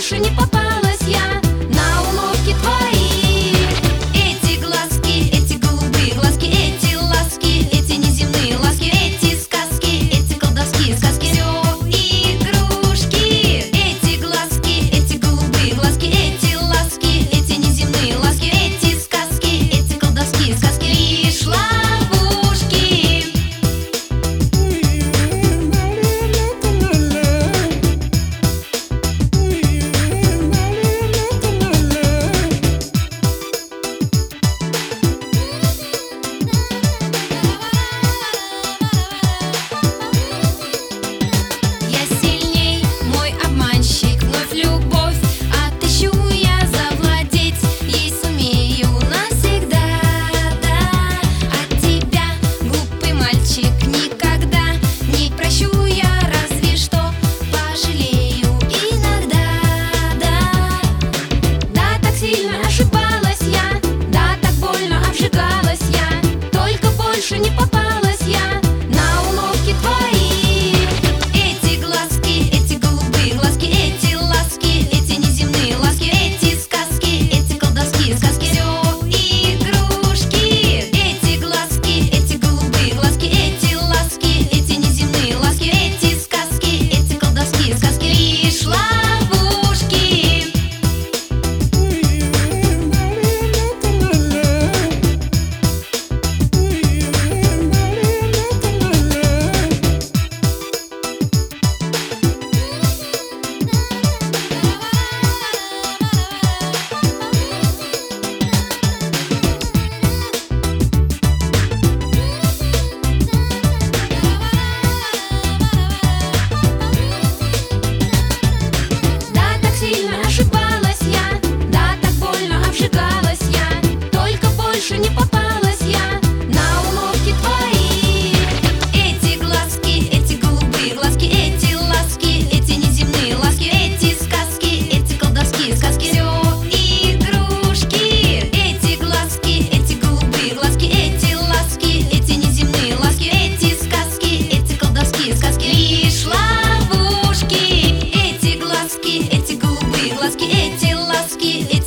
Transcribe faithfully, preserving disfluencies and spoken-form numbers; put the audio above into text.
больше не попалась я на уловки твои. Эти глазки, эти голубые глазки, эти ласки, эти неземные ласки, эти сказки, эти колдовские сказки, все игрушки. Эти глазки, эти голубые глазки, эти ласки, эти неземные ласки, эти сказки, эти колдовские сказки, лишь ловушки. Я сильней, мой обманщик, вновь любовь отыщу я, завладеть ей сумею навсегда. Да, от тебя, глупый мальчик, никогда не прощу я, разве что пожалею иногда. Да, да, так сильно ошибалась я, да, так больно обжигалась я, только больше не попалась я на уловки твои. Эти глазки, эти голубые глазки, эти ласки, эти неземные ласки, эти сказки, эти колдовские сказки, все игрушки. Эти глазки, эти голубые глазки, эти ласки, эти неземные ласки, эти сказки, эти колдовские сказки, лишь ловушки. Да, так сильно ошибалась я, да, так больно обжигалась я, только больше не попалась я на уловки твои. Эти глазки, эти голубые глазки, эти ласки, эти неземные ласки, эти сказки, эти колдовские сказки, все игрушки. Эти глазки, эти голубые глазки, эти ласки, эти неземные ласки, эти сказки, эти колдовские сказки, лишь ловушки. Эти глазки, эти голубые глазки, эти ласки,